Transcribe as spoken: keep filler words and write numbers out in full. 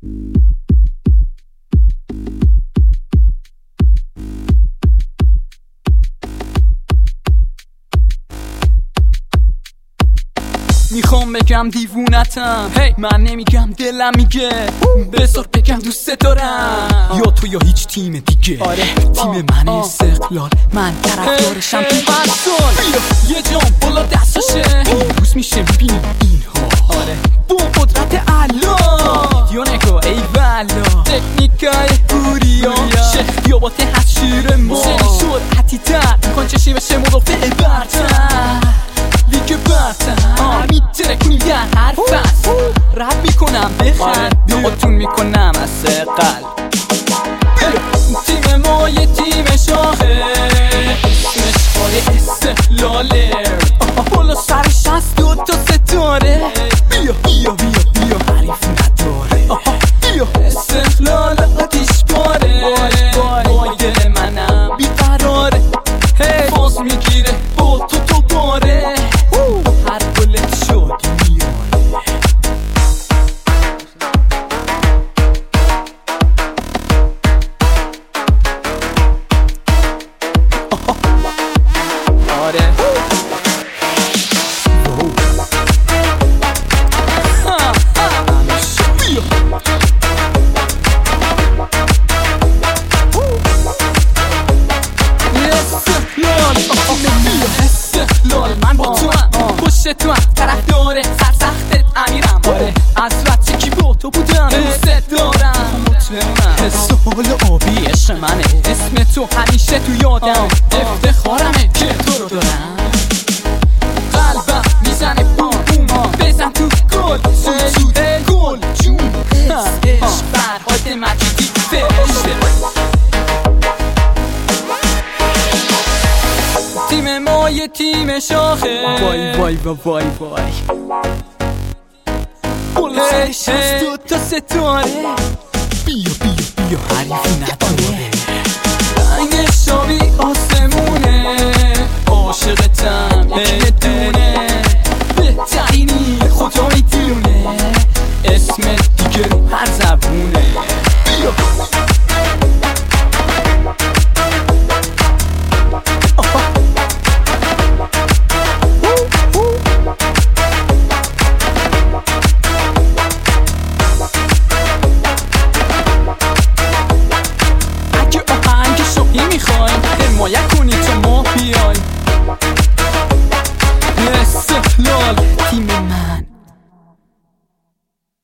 میخوام بگم دیوونتم hey. من نمیگم دلم میگه بذار بگم دوست دارم یا تو یا هیچ تیم دیگه آره. تیم من استقلال من طرفدارشم تو هر سال بیا یه جام بالا دستاشه روز میشه میبینیم اینها آره. با قدرت الله یا نگاه ای والا تکنیکای پوریا شخصیابات هست شیر ما سنی شد حتی تر میکن چشی بشه مدافع برتر لیگ برتر میتره کنی در هر فصل رد میکنم بخند دعاتون میکنم از قلب تیم ما یه تیم شاخه اسمش خاله استقلاله بالا سرش هست دو تا ستاره بیا بیا بیا بیا حریف نداره بیا استقلال آتیش باره وای دل منم بیقراره باز میگیره با تو تو باره هر گلت شد میاره آره من با تو هم پشت تو هم طرف داره سرسختت امیرم آره از رد کی با تو بودم دوست دارم مطمئنم سوال آبی عشق منه اسم تو همیشه تو یادم افتخارمه که تو رو دارم قلبم میزنه بوم بوم بزن تو گل سود سود گل جون عشق فرهاد مجیدی فرشته تیم ما یه تیم شاخه وای وای وای وای وای بلسش هست دو تا ستاره بیا بیا بیا حریفی نداره رنگ شابی آسان